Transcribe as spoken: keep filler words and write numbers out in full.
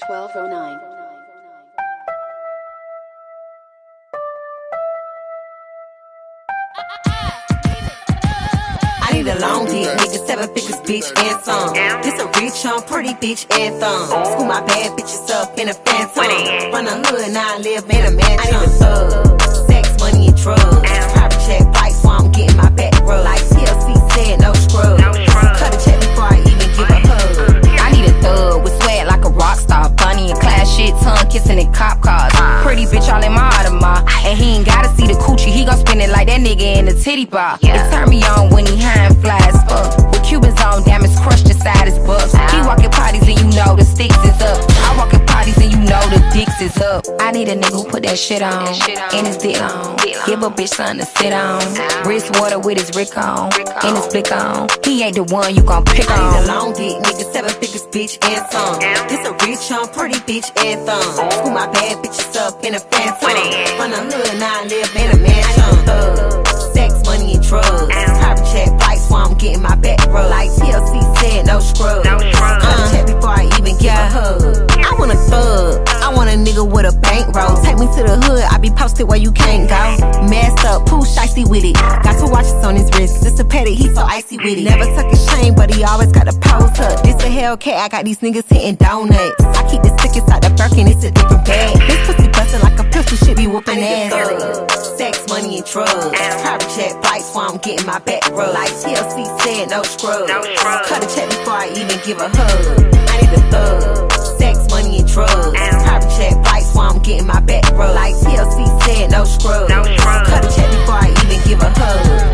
twelve oh nine. I need a long dick, nigga, seven figures, bitch, and some. This a rich, I'm pretty bitch, and thumb. School my bad bitches up in a phantom. From the hood, now I live in a mansion. I need a thug, sex, money, and drugs. Private check, flights, so I'm getting my back rubbed. Like T L C said, no scrubs. Cut a check before I even give a hug. I need a thug with swag like a rock star. Bunny and class shit, tongue kissing in cop cars. Pretty bitch all in my Audemars. And he ain't gotta see the coochie, he gon' spend it like that nigga in the titty bar. It turn me on when he high and fly as fuck. With Cubans on, diamonds crushed inside his bucks. He walking parties and you know the sticks is up. I walk in parties and you know the dicks is up. I need a nigga who put that shit on, and his dick on. Give a bitch something to sit on. Wrist water with his Rick on, and his flick on. He ain't the one you gon' pick on. I need a long dick, nigga, seven figures, bitch, and some. This a rich, I'm pretty bitch, and thumb. School my bad bitches up in a phantom. From the hood, now I live in a mansion. Thug, sex, money, and drugs. Private check, flights, so I'm getting my back rubbed. Like T L C said, no scrubs. Cut a check before I even give a hug. I want a thug, I want a nigga with a bankroll. Take me to the hood, I be posted where you can't go. Messed up, poo shicey with it. Got two watches on his wrist, just a petty, he so icy with it. Never tuck his chain, but he always got a pose up. This a Hellcat, I got these niggas hitting donuts. I keep the stick inside the Birkin, it's a different bag. This pussy bustin' like a pistol, shit be whooping ass. Thug, sex, money, and drugs. Private check, flights, so I'm getting my back rubbed. Like T L C said, no scrubs. Cut a check before I even give a hug. I need a thug, sex, money, and drugs. Private check, flights, so I'm getting my back rubbed. Like T L C said, no scrubs. Cut a check before I even give a hug.